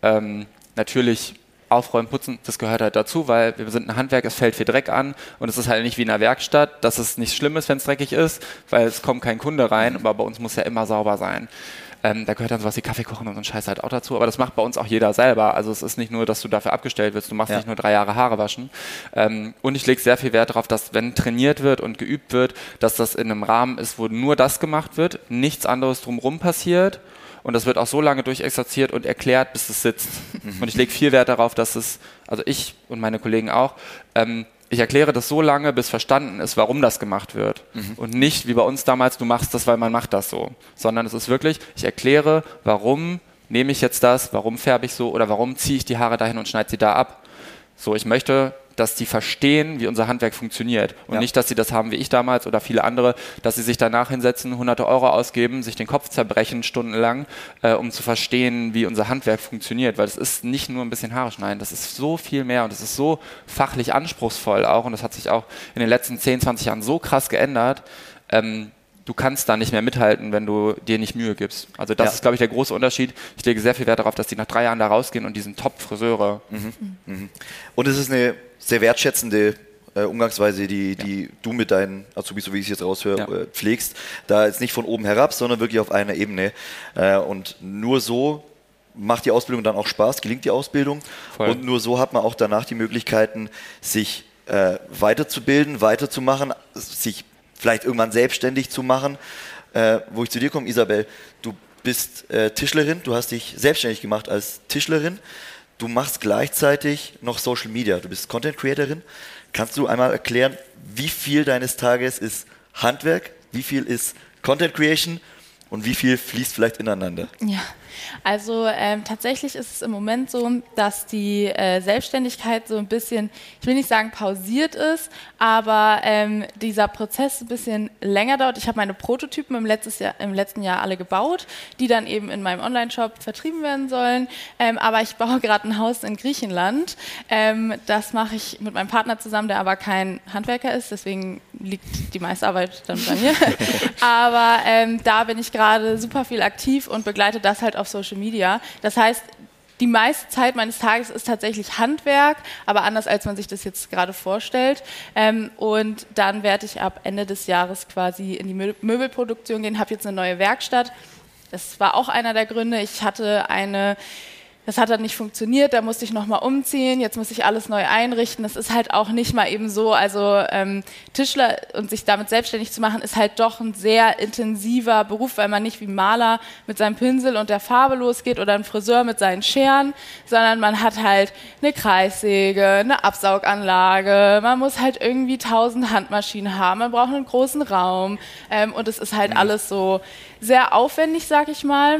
natürlich Aufräumen, Putzen, das gehört halt dazu, weil wir sind ein Handwerk, es fällt viel Dreck an und es ist halt nicht wie in einer Werkstatt, dass es nicht schlimm ist, wenn es dreckig ist, weil es kommt kein Kunde rein, aber bei uns muss ja immer sauber sein. Da gehört dann sowas wie Kaffee kochen und so ein Scheiß halt auch dazu, aber das macht bei uns auch jeder selber. Also es ist nicht nur, dass du dafür abgestellt wirst, du machst nicht nur 3 Jahre Haare waschen. Und ich lege sehr viel Wert darauf, dass wenn trainiert wird und geübt wird, dass das in einem Rahmen ist, wo nur das gemacht wird, nichts anderes drumherum passiert. Und das wird auch so lange durchexerziert und erklärt, bis es sitzt. Und ich lege viel Wert darauf, dass es, also ich und meine Kollegen auch, ich erkläre das so lange, bis verstanden ist, warum das gemacht wird. Und nicht wie bei uns damals, du machst das, weil man macht das so. Sondern es ist wirklich, ich erkläre, warum nehme ich jetzt das, warum färbe ich so oder warum ziehe ich die Haare dahin und schneide sie da ab. So, ich möchte, dass die verstehen, wie unser Handwerk funktioniert. Und nicht, dass sie das haben wie ich damals oder viele andere, dass sie sich danach hinsetzen, hunderte Euro ausgeben, sich den Kopf zerbrechen stundenlang, um zu verstehen, wie unser Handwerk funktioniert. Weil es ist nicht nur ein bisschen Haare schneiden, das ist so viel mehr und es ist so fachlich anspruchsvoll auch. Und das hat sich auch in den letzten 10, 20 Jahren so krass geändert. Du kannst da nicht mehr mithalten, wenn du dir nicht Mühe gibst. Also das ist, glaube ich, der große Unterschied. Ich lege sehr viel Wert darauf, dass die nach 3 Jahren da rausgehen und die sind Top-Friseure. Und es ist eine sehr wertschätzende Umgangsweise, die du mit deinen Azubis, so wie ich es jetzt raushöre, pflegst. Da jetzt nicht von oben herab, sondern wirklich auf einer Ebene. Und nur so macht die Ausbildung dann auch Spaß, gelingt die Ausbildung. Voll. Und nur so hat man auch danach die Möglichkeiten, sich weiterzubilden, weiterzumachen, sich vielleicht irgendwann selbstständig zu machen. Wo ich zu dir komme, Isabel, du bist Tischlerin, du hast dich selbstständig gemacht als Tischlerin. Du machst gleichzeitig noch Social Media, du bist Content Creatorin. Kannst du einmal erklären, wie viel deines Tages ist Handwerk, wie viel ist Content Creation und wie viel fließt vielleicht ineinander? Ja, Also tatsächlich ist es im Moment so, dass die Selbstständigkeit so ein bisschen, ich will nicht sagen pausiert ist, aber dieser Prozess ein bisschen länger dauert. Ich habe meine Prototypen im letzten Jahr alle gebaut, die dann eben in meinem Online-Shop vertrieben werden sollen. Aber ich baue gerade ein Haus in Griechenland. Das mache ich mit meinem Partner zusammen, der aber kein Handwerker ist, deswegen liegt die meiste Arbeit dann bei mir. Aber da bin ich gerade super viel aktiv und begleite das halt auf Social Media. Das heißt, die meiste Zeit meines Tages ist tatsächlich Handwerk, aber anders, als man sich das jetzt gerade vorstellt. Und dann werde ich ab Ende des Jahres quasi in die Möbelproduktion gehen, habe jetzt eine neue Werkstatt. Das war auch einer der Gründe. Das hat dann nicht funktioniert, da musste ich nochmal umziehen, jetzt muss ich alles neu einrichten. Das ist halt auch nicht mal eben so, also Tischler und sich damit selbstständig zu machen, ist halt doch ein sehr intensiver Beruf, weil man nicht wie ein Maler mit seinem Pinsel und der Farbe losgeht oder ein Friseur mit seinen Scheren, sondern man hat halt eine Kreissäge, eine Absauganlage, man muss halt irgendwie 1000 Handmaschinen haben, man braucht einen großen Raum und es ist halt alles so sehr aufwendig, sag ich mal,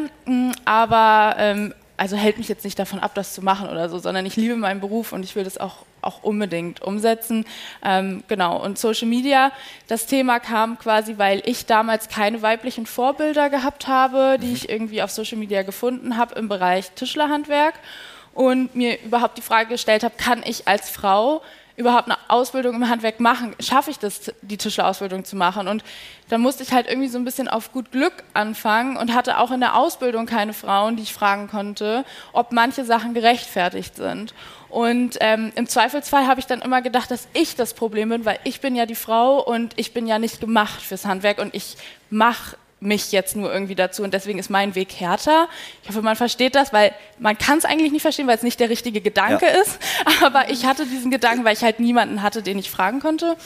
aber also hält mich jetzt nicht davon ab, das zu machen oder so, sondern ich liebe meinen Beruf und ich will das auch unbedingt umsetzen. Genau, und Social Media, das Thema kam quasi, weil ich damals keine weiblichen Vorbilder gehabt habe, die ich irgendwie auf Social Media gefunden habe im Bereich Tischlerhandwerk und mir überhaupt die Frage gestellt habe, kann ich als Frau überhaupt eine Ausbildung im Handwerk machen? Schaffe ich das, die Tischlerausbildung zu machen? Und dann musste ich halt irgendwie so ein bisschen auf gut Glück anfangen und hatte auch in der Ausbildung keine Frauen, die ich fragen konnte, ob manche Sachen gerechtfertigt sind. Und im Zweifelsfall habe ich dann immer gedacht, dass ich das Problem bin, weil ich bin ja die Frau und ich bin ja nicht gemacht fürs Handwerk und ich mache mich jetzt nur irgendwie dazu und deswegen ist mein Weg härter. Ich hoffe, man versteht das, weil man kann es eigentlich nicht verstehen, weil es nicht der richtige Gedanke ist, aber ich hatte diesen Gedanken, weil ich halt niemanden hatte, den ich fragen konnte.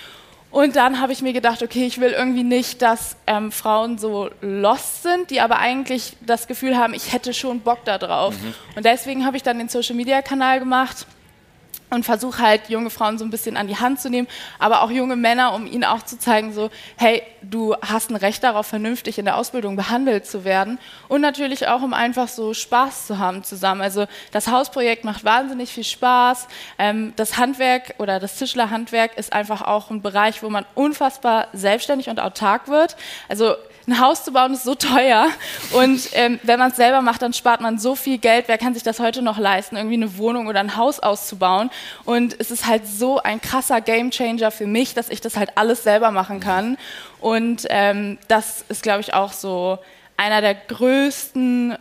Und dann habe ich mir gedacht, okay, ich will irgendwie nicht, dass Frauen so lost sind, die aber eigentlich das Gefühl haben, ich hätte schon Bock da drauf. Und deswegen habe ich dann den Social-Media-Kanal gemacht und versuche halt junge Frauen so ein bisschen an die Hand zu nehmen, aber auch junge Männer, um ihnen auch zu zeigen, so, hey, du hast ein Recht darauf, vernünftig in der Ausbildung behandelt zu werden und natürlich auch, um einfach so Spaß zu haben zusammen. Also das Hausprojekt macht wahnsinnig viel Spaß. Das Handwerk oder das Tischlerhandwerk ist einfach auch ein Bereich, wo man unfassbar selbstständig und autark wird. Also ein Haus zu bauen ist so teuer und wenn man es selber macht, dann spart man so viel Geld. Wer kann sich das heute noch leisten, irgendwie eine Wohnung oder ein Haus auszubauen? Und es ist halt so ein krasser Gamechanger für mich, dass ich das halt alles selber machen kann. Und das ist, glaube ich, auch so einer der größten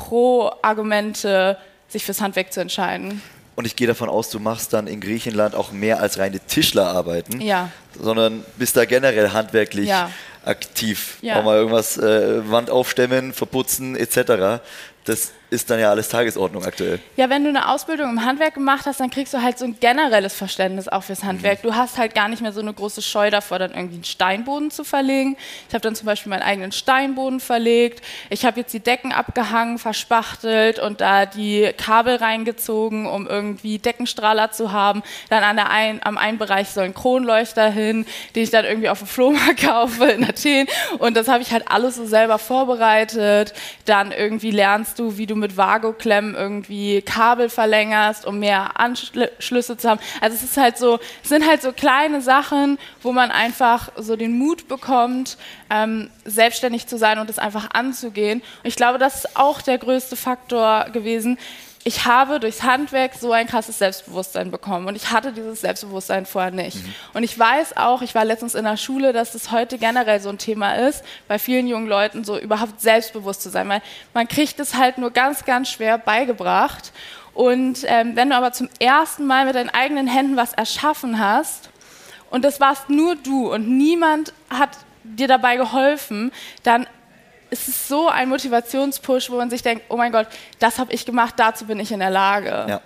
Pro-Argumente, sich fürs Handwerk zu entscheiden. Und ich gehe davon aus, du machst dann in Griechenland auch mehr als reine Tischlerarbeiten, sondern bist da generell handwerklich aktiv. Auch mal irgendwas, Wand aufstemmen, verputzen etc. Das ist dann ja alles Tagesordnung aktuell. Ja, wenn du eine Ausbildung im Handwerk gemacht hast, dann kriegst du halt so ein generelles Verständnis auch fürs Handwerk. Du hast halt gar nicht mehr so eine große Scheu davor, dann irgendwie einen Steinboden zu verlegen. Ich habe dann zum Beispiel meinen eigenen Steinboden verlegt. Ich habe jetzt die Decken abgehangen, verspachtelt und da die Kabel reingezogen, um irgendwie Deckenstrahler zu haben. Dann am einen Bereich soll ein Kronleuchter hin, den ich dann irgendwie auf dem Flohmarkt kaufe in Athen. Und das habe ich halt alles so selber vorbereitet. Dann irgendwie lernst du, wie du mit Vago-Klemmen irgendwie Kabel verlängerst, um mehr Anschlüsse zu haben. Also es sind halt so kleine Sachen, wo man einfach so den Mut bekommt, selbstständig zu sein und es einfach anzugehen. Und ich glaube, das ist auch der größte Faktor gewesen. Ich habe durchs Handwerk so ein krasses Selbstbewusstsein bekommen und ich hatte dieses Selbstbewusstsein vorher nicht. Und ich weiß auch, ich war letztens in der Schule, dass das heute generell so ein Thema ist, bei vielen jungen Leuten so überhaupt selbstbewusst zu sein, weil man kriegt es halt nur ganz, ganz schwer beigebracht. Und wenn du aber zum ersten Mal mit deinen eigenen Händen was erschaffen hast und das warst nur du und niemand hat dir dabei geholfen, dann es ist so ein Motivationspush, wo man sich denkt, oh mein Gott, das habe ich gemacht, dazu bin ich in der Lage. Ja.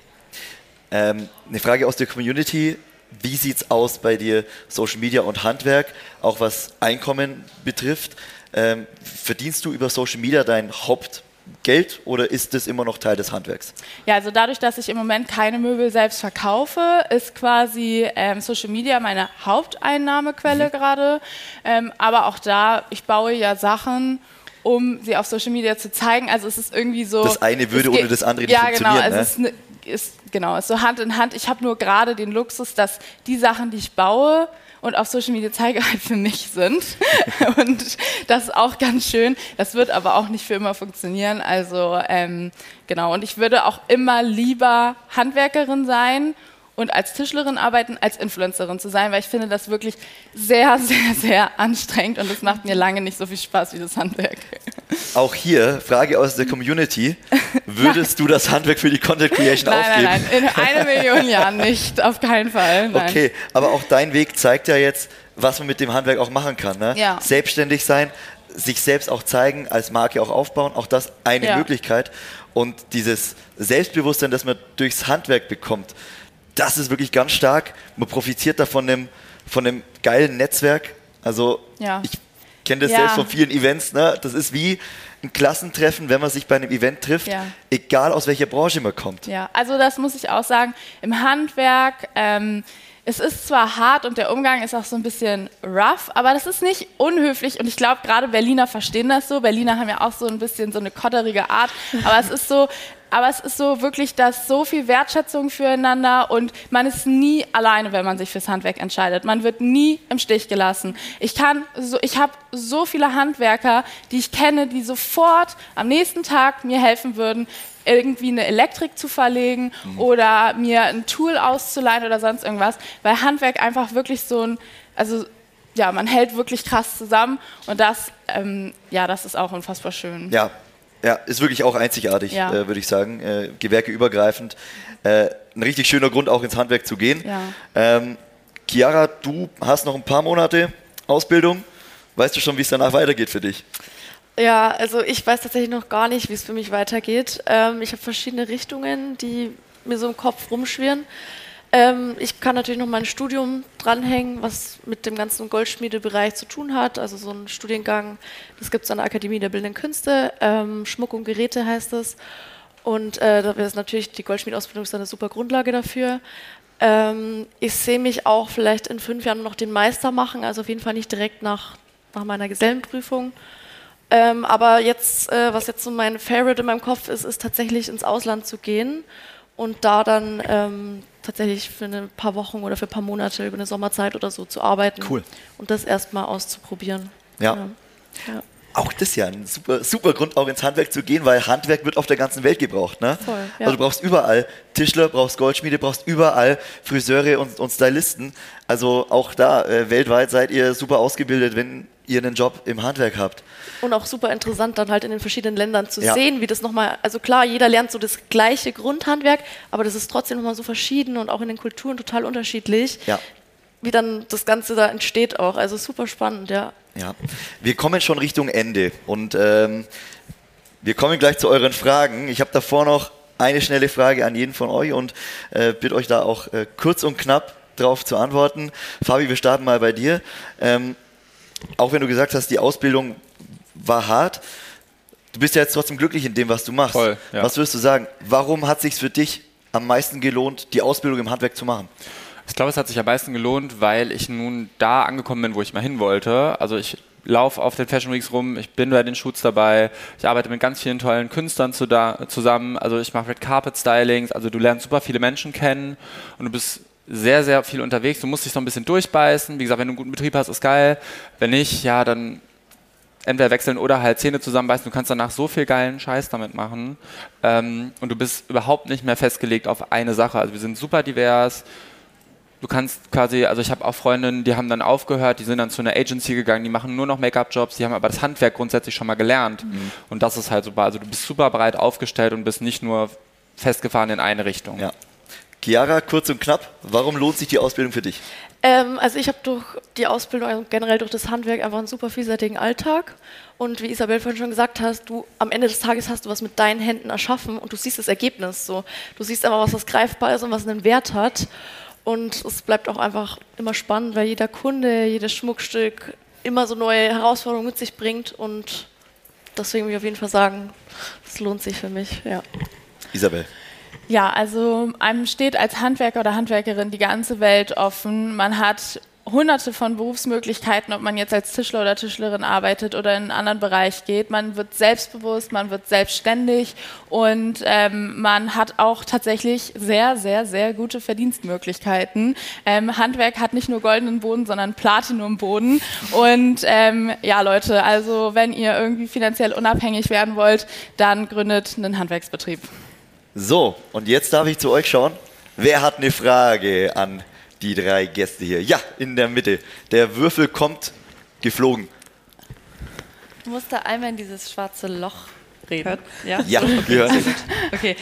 Eine Frage aus der Community, wie sieht es aus bei dir, Social Media und Handwerk, auch was Einkommen betrifft? Verdienst du über Social Media dein Hauptgeld oder ist das immer noch Teil des Handwerks? Ja, also dadurch, dass ich im Moment keine Möbel selbst verkaufe, ist quasi Social Media meine Haupteinnahmequelle gerade. Aber auch da, ich baue ja Sachen um sie auf Social Media zu zeigen. Also es ist irgendwie so... Das eine würde ohne das andere nicht funktionieren. Ja, genau. Also es ist so Hand in Hand. Ich habe nur gerade den Luxus, dass die Sachen, die ich baue und auf Social Media zeige, halt für mich sind. Und das ist auch ganz schön. Das wird aber auch nicht für immer funktionieren. Also genau. Und ich würde auch immer lieber Handwerkerin sein und als Tischlerin arbeiten, als Influencerin zu sein, weil ich finde das wirklich sehr, sehr, sehr anstrengend und es macht mir lange nicht so viel Spaß wie das Handwerk. Auch hier, Frage aus der Community, würdest du das Handwerk für die Content Creation aufgeben? Nein, in 1 Million Jahren nicht, auf keinen Fall. Nein. Okay, aber auch dein Weg zeigt ja jetzt, was man mit dem Handwerk auch machen kann. Ne? Ja. Selbstständig sein, sich selbst auch zeigen, als Marke auch aufbauen, auch das eine Möglichkeit. Und dieses Selbstbewusstsein, das man durchs Handwerk bekommt, das ist wirklich ganz stark. Man profitiert da von einem geilen Netzwerk. Also ich kenne das selbst von vielen Events. Ne? Das ist wie ein Klassentreffen, wenn man sich bei einem Event trifft, egal aus welcher Branche man kommt. Ja, also das muss ich auch sagen. Im Handwerk, es ist zwar hart und der Umgang ist auch so ein bisschen rough, aber das ist nicht unhöflich und ich glaube, gerade Berliner verstehen das so. Berliner haben ja auch so ein bisschen so eine kotterige Art, aber es ist so wirklich, dass so viel Wertschätzung füreinander und man ist nie alleine, wenn man sich fürs Handwerk entscheidet. Man wird nie im Stich gelassen. Ich habe so viele Handwerker, die ich kenne, die sofort am nächsten Tag mir helfen würden, irgendwie eine Elektrik zu verlegen oder mir ein Tool auszuleihen oder sonst irgendwas, weil Handwerk einfach wirklich man hält wirklich krass zusammen und das ist auch unfassbar schön. Ja, ist wirklich auch einzigartig, würde ich sagen, gewerkeübergreifend. Ein richtig schöner Grund, auch ins Handwerk zu gehen. Ja. Chiara, du hast noch ein paar Monate Ausbildung. Weißt du schon, wie es danach weitergeht für dich? Ja, also ich weiß tatsächlich noch gar nicht, wie es für mich weitergeht. Ich habe verschiedene Richtungen, die mir so im Kopf rumschwirren. Ich kann natürlich noch mein Studium dranhängen, was mit dem ganzen Goldschmiedebereich zu tun hat. Also so ein Studiengang, das gibt es an der Akademie der Bildenden Künste. Schmuck und Geräte heißt es. Und da ist natürlich die Goldschmiedausbildung ist eine super Grundlage dafür. Ich sehe mich auch vielleicht in 5 Jahren noch den Meister machen, also auf jeden Fall nicht direkt nach meiner Gesellenprüfung. Aber jetzt, was jetzt so mein Favorite in meinem Kopf ist, ist tatsächlich ins Ausland zu gehen und da dann tatsächlich für ein paar Wochen oder für ein paar Monate über eine Sommerzeit oder so zu arbeiten. Cool. Und das erstmal auszuprobieren. Ja. Auch das ist ja ein super Grund, auch ins Handwerk zu gehen, weil Handwerk wird auf der ganzen Welt gebraucht. Ne? Voll, ja. Also du brauchst überall Tischler, brauchst Goldschmiede, brauchst überall Friseure und Stylisten. Also auch da, weltweit seid ihr super ausgebildet, wenn ihr einen Job im Handwerk habt. Und auch super interessant dann halt in den verschiedenen Ländern zu sehen, wie das nochmal, also klar, jeder lernt so das gleiche Grundhandwerk, aber das ist trotzdem nochmal so verschieden und auch in den Kulturen total unterschiedlich, wie dann das Ganze da entsteht auch. Also super spannend, Ja, wir kommen schon Richtung Ende und wir kommen gleich zu euren Fragen. Ich habe davor noch eine schnelle Frage an jeden von euch und bitte euch da auch kurz und knapp drauf zu antworten. Fabi, wir starten mal bei dir. Auch wenn du gesagt hast, die Ausbildung war hart, du bist ja jetzt trotzdem glücklich in dem, was du machst. Voll, ja. Was würdest du sagen? Warum hat es sich für dich am meisten gelohnt, die Ausbildung im Handwerk zu machen? Ich glaube, es hat sich am meisten gelohnt, weil ich nun da angekommen bin, wo ich mal hin wollte. Also ich laufe auf den Fashion Weeks rum, ich bin bei den Shoots dabei, ich arbeite mit ganz vielen tollen Künstlern zusammen, also ich mache Red Carpet Stylings, also du lernst super viele Menschen kennen und du bist sehr, sehr viel unterwegs. Du musst dich so ein bisschen durchbeißen. Wie gesagt, wenn du einen guten Betrieb hast, ist geil. Wenn nicht, ja, dann entweder wechseln oder halt Zähne zusammenbeißen. Du kannst danach so viel geilen Scheiß damit machen. Und du bist überhaupt nicht mehr festgelegt auf eine Sache. Also wir sind super divers. Du kannst quasi, also ich habe auch Freundinnen, die haben dann aufgehört, die sind dann zu einer Agency gegangen, die machen nur noch Make-up-Jobs, die haben aber das Handwerk grundsätzlich schon mal gelernt. Und das ist halt super. Also du bist super breit aufgestellt und bist nicht nur festgefahren in eine Richtung. Ja. Chiara, kurz und knapp, warum lohnt sich die Ausbildung für dich? Also ich habe durch die Ausbildung, also generell durch das Handwerk, einfach einen super vielseitigen Alltag. Und wie Isabel vorhin schon gesagt hast, am Ende des Tages hast du was mit deinen Händen erschaffen und du siehst das Ergebnis so. Du siehst einfach, was greifbar ist und was einen Wert hat. Und es bleibt auch einfach immer spannend, weil jeder Kunde, jedes Schmuckstück immer so neue Herausforderungen mit sich bringt. Und deswegen will ich auf jeden Fall sagen, das lohnt sich für mich. Ja. Isabel. Ja, also einem steht als Handwerker oder Handwerkerin die ganze Welt offen. Man hat hunderte von Berufsmöglichkeiten, ob man jetzt als Tischler oder Tischlerin arbeitet oder in einen anderen Bereich geht. Man wird selbstbewusst, man wird selbstständig und man hat auch tatsächlich sehr, sehr, sehr gute Verdienstmöglichkeiten. Handwerk hat nicht nur goldenen Boden, sondern Platinumboden. Und ja, Leute, also wenn ihr irgendwie finanziell unabhängig werden wollt, dann gründet einen Handwerksbetrieb. So, und jetzt darf ich zu euch schauen. Wer hat eine Frage an die 3 Gäste hier? Ja, in der Mitte. Der Würfel kommt geflogen. Du musst da einmal in dieses schwarze Loch reden. Ja? Ja, wir hören dich. Okay.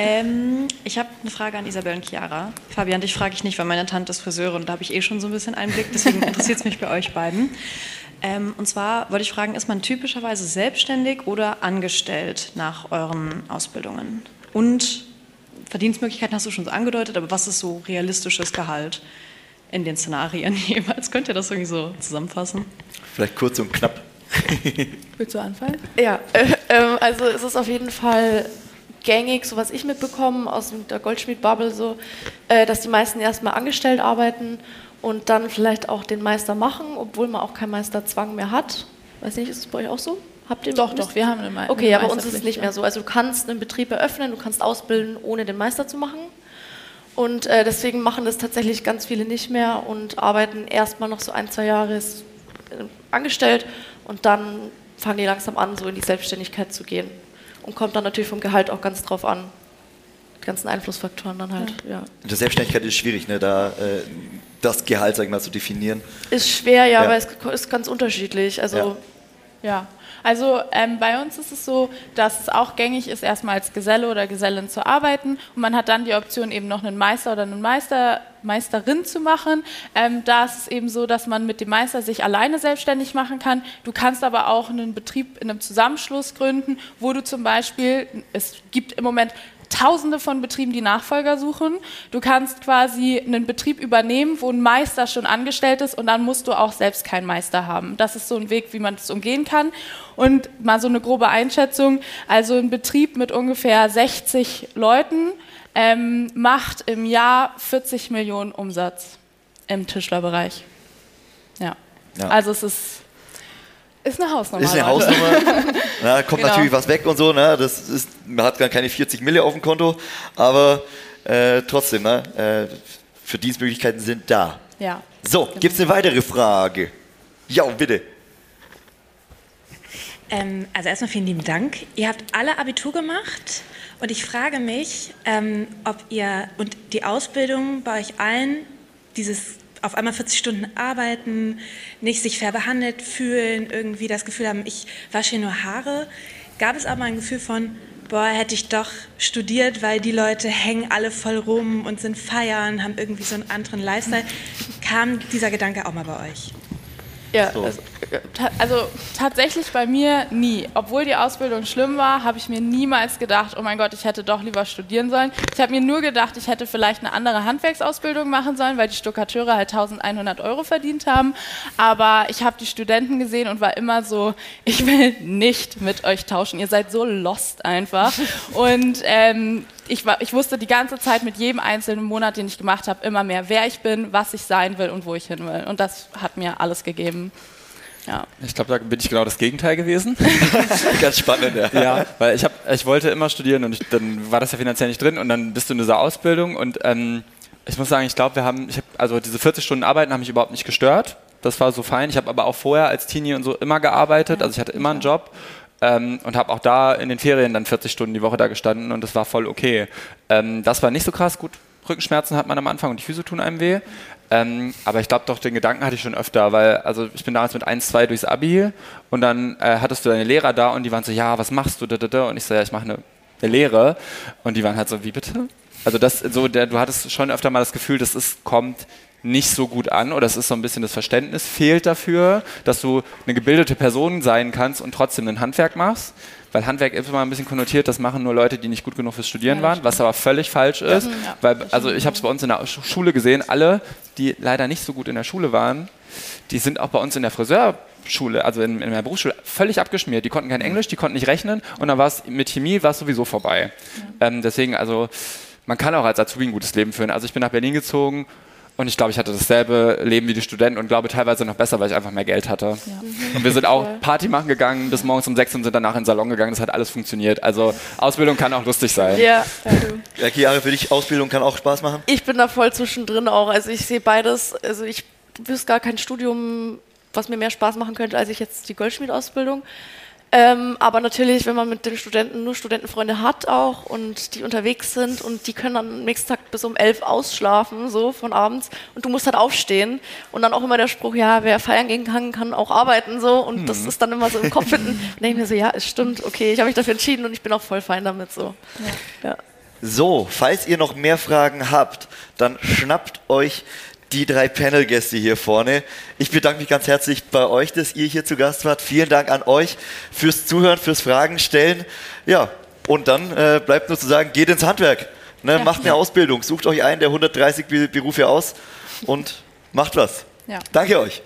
Ich habe eine Frage an Isabel und Chiara. Fabian, dich frage ich nicht, weil meine Tante ist Friseurin und da habe ich schon so ein bisschen Einblick. Deswegen interessiert es mich bei euch beiden. Und zwar wollte ich fragen, ist man typischerweise selbstständig oder angestellt nach euren Ausbildungen? Und Verdienstmöglichkeiten hast du schon so angedeutet, aber was ist so realistisches Gehalt in den Szenarien jeweils? Könnt ihr das irgendwie so zusammenfassen? Vielleicht kurz und knapp. Willst du anfangen? Ja, also es ist auf jeden Fall gängig, so was ich mitbekomme aus der Goldschmied-Bubble, so, dass die meisten erstmal angestellt arbeiten und dann vielleicht auch den Meister machen, obwohl man auch keinen Meisterzwang mehr hat. Weiß nicht, ist es bei euch auch so? Habt ihr Doch, wir haben eine Meister. Okay, ja, bei uns ist es nicht mehr so. Also du kannst einen Betrieb eröffnen, du kannst ausbilden, ohne den Meister zu machen. Und deswegen machen das tatsächlich ganz viele nicht mehr und arbeiten erstmal noch so 1-2 Jahre angestellt und dann fangen die langsam an, so in die Selbstständigkeit zu gehen. Und kommt dann natürlich vom Gehalt auch ganz drauf an. Die ganzen Einflussfaktoren dann halt, ja. In der Selbstständigkeit ist es schwierig, ne, da das Gehalt, sag ich mal, zu definieren. Ist schwer, ja, aber es ist ganz unterschiedlich. Also Ja, also bei uns ist es so, dass es auch gängig ist, erstmal als Geselle oder Gesellin zu arbeiten und man hat dann die Option, eben noch einen Meister oder eine Meisterin zu machen. Da ist es eben so, dass man mit dem Meister sich alleine selbstständig machen kann. Du kannst aber auch einen Betrieb in einem Zusammenschluss gründen, wo du zum Beispiel, es gibt im Moment Tausende von Betrieben, die Nachfolger suchen. Du kannst quasi einen Betrieb übernehmen, wo ein Meister schon angestellt ist und dann musst du auch selbst keinen Meister haben. Das ist so ein Weg, wie man das umgehen kann. Und mal so eine grobe Einschätzung, also ein Betrieb mit ungefähr 60 Leuten macht im Jahr 40 Millionen Umsatz im Tischlerbereich. Ja. Also es ist eine Hausnummer. Ist eine Hausnummer. Na, kommt natürlich was weg und so. Ne? Man hat gar keine 40 Mille auf dem Konto, aber trotzdem, ne? Verdienstmöglichkeiten sind da. Ja. So, gibt es eine weitere Frage? Ja, bitte. Also erstmal vielen lieben Dank. Ihr habt alle Abitur gemacht und ich frage mich, ob ihr und die Ausbildung bei euch allen dieses auf einmal 40 Stunden arbeiten, nicht sich fair behandelt fühlen, irgendwie das Gefühl haben, ich wasche hier nur Haare. Gab es aber ein Gefühl von, boah, hätte ich doch studiert, weil die Leute hängen alle voll rum und sind feiern, haben irgendwie so einen anderen Lifestyle. Kam dieser Gedanke auch mal bei euch? Ja, also tatsächlich bei mir nie. Obwohl die Ausbildung schlimm war, habe ich mir niemals gedacht, oh mein Gott, ich hätte doch lieber studieren sollen. Ich habe mir nur gedacht, ich hätte vielleicht eine andere Handwerksausbildung machen sollen, weil die Stuckateure halt 1.100 € verdient haben. Aber ich habe die Studenten gesehen und war immer so, ich will nicht mit euch tauschen. Ihr seid so lost einfach. Und ich wusste die ganze Zeit mit jedem einzelnen Monat, den ich gemacht habe, immer mehr, wer ich bin, was ich sein will und wo ich hin will. Und das hat mir alles gegeben. Ja. Ich glaube, da bin ich genau das Gegenteil gewesen. Ganz spannend, ja. Ja, weil ich wollte immer studieren und dann war das ja finanziell nicht drin und dann bist du in dieser Ausbildung und ich muss sagen, ich glaube, also diese 40 Stunden Arbeiten haben mich überhaupt nicht gestört. Das war so fein. Ich habe aber auch vorher als Teenie und so immer gearbeitet, also ich hatte immer einen Job. Und habe auch da in den Ferien dann 40 Stunden die Woche da gestanden und das war voll okay. Das war nicht so krass, gut, Rückenschmerzen hat man am Anfang und die Füße tun einem weh. Aber ich glaube doch, den Gedanken hatte ich schon öfter, weil also ich bin damals mit 1-2 durchs Abi und dann hattest du deine Lehrer da und die waren so, ja, was machst du? Und ich so, ja, ich mache eine Lehre. Und die waren halt so, wie bitte? Also du hattest schon öfter mal das Gefühl, kommt nicht so gut an oder es ist so ein bisschen das Verständnis fehlt dafür, dass du eine gebildete Person sein kannst und trotzdem ein Handwerk machst, weil Handwerk ist immer ein bisschen konnotiert, das machen nur Leute, die nicht gut genug fürs Studieren waren, was aber völlig falsch ist, weil, also ich habe es bei uns in der Schule gesehen, alle, die leider nicht so gut in der Schule waren, die sind auch bei uns in der Friseurschule, also in der Berufsschule, völlig abgeschmiert, die konnten kein Englisch, die konnten nicht rechnen und dann war es mit Chemie sowieso vorbei. Deswegen, also man kann auch als Azubi ein gutes Leben führen, also ich bin nach Berlin gezogen. Und ich glaube, ich hatte dasselbe Leben wie die Studenten und glaube teilweise noch besser, weil ich einfach mehr Geld hatte. Ja. Und wir sind auch Party machen gegangen bis morgens um 6 und sind danach in den Salon gegangen. Das hat alles funktioniert. Also Ausbildung kann auch lustig sein. Ja. Chiara, für dich Ausbildung kann auch Spaß machen? Ich bin da voll zwischendrin auch. Also ich sehe beides. Also ich wüsste gar kein Studium, was mir mehr Spaß machen könnte, als ich jetzt die Goldschmiedausbildung. Aber natürlich, wenn man mit den Studenten nur Studentenfreunde hat auch und die unterwegs sind und die können dann am nächsten Tag bis um 11 ausschlafen, so von abends, und du musst halt aufstehen und dann auch immer der Spruch, ja, wer feiern gehen kann auch arbeiten, so, und das ist dann immer so im Kopf hinten. Und denke ich mir so, ja, es stimmt, okay, ich habe mich dafür entschieden und ich bin auch voll fein damit, so. Ja. So, falls ihr noch mehr Fragen habt, dann schnappt euch die 3 Panel-Gäste hier vorne. Ich bedanke mich ganz herzlich bei euch, dass ihr hier zu Gast wart. Vielen Dank an euch fürs Zuhören, fürs Fragen stellen. Ja, und dann bleibt nur zu sagen, geht ins Handwerk. Ne, macht eine Ausbildung, sucht euch einen der 130 Berufe aus und macht was. Ja. Danke euch.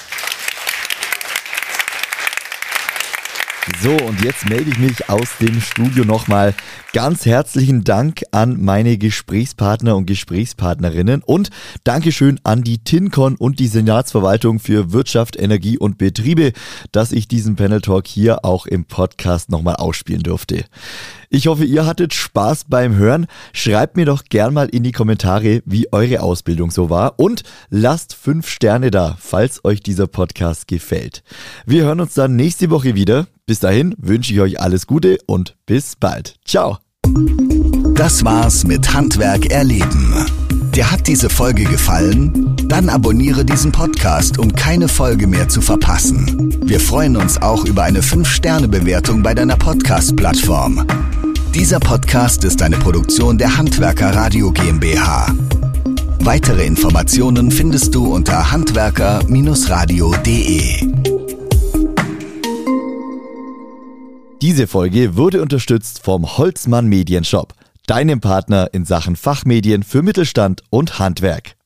So, und jetzt melde ich mich aus dem Studio nochmal. Ganz herzlichen Dank an meine Gesprächspartner und Gesprächspartnerinnen und Dankeschön an die TinCon und die Senatsverwaltung für Wirtschaft, Energie und Betriebe, dass ich diesen Panel Talk hier auch im Podcast nochmal ausspielen durfte. Ich hoffe, ihr hattet Spaß beim Hören. Schreibt mir doch gern mal in die Kommentare, wie eure Ausbildung so war und lasst 5 Sterne da, falls euch dieser Podcast gefällt. Wir hören uns dann nächste Woche wieder. Bis dahin wünsche ich euch alles Gute und bis bald. Ciao. Das war's mit Handwerk erleben. Dir hat diese Folge gefallen? Dann abonniere diesen Podcast, um keine Folge mehr zu verpassen. Wir freuen uns auch über eine 5-Sterne-Bewertung bei deiner Podcast-Plattform. Dieser Podcast ist eine Produktion der Handwerker Radio GmbH. Weitere Informationen findest du unter handwerker-radio.de. Diese Folge wurde unterstützt vom Holzmann Medienshop, deinem Partner in Sachen Fachmedien für Mittelstand und Handwerk.